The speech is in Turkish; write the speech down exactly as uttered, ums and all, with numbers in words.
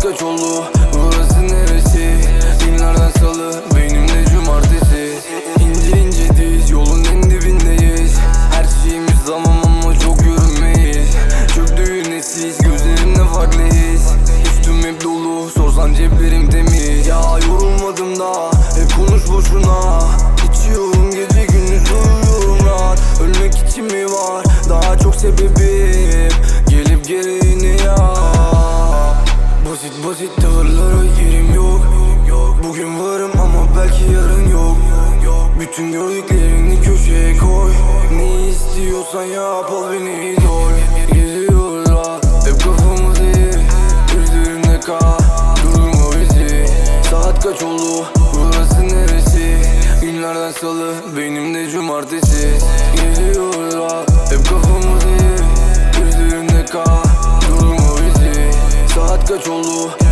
kaç oldu? Burası neresi? Günlerden salı, benim de cumartesi. İnce ince diz, yolun en dibindeyiz. Her şeyimiz tamam ama çok görünmeyiz. Çöktü nesiz, gözlerimde farklı his. Üstüm hep dolu, sorsan ceplerim temiz. Ya yorulmadım da, hep konuş boşuna. İçiyorum gece gündüz, uyuyorum rahat. Ölmek için mi var? Daha çok sebebim. Gelip geleni ya. Basit basit tavırlara yerim yok. Bugün varım ama belki yarın yok. Bütün gördüklerini köşeye koy. Ne istiyorsan yap, al beni idol. Geziyorlar hep kafamızı, üzerinde kal, durdurma bizi. Saat kaç oldu? Burası neresi? Günlerden salı, benim de cumartesi. Geziyorlar hep kafamızı, üzerinde kal, durdurma bizi. Saat kaç oldu?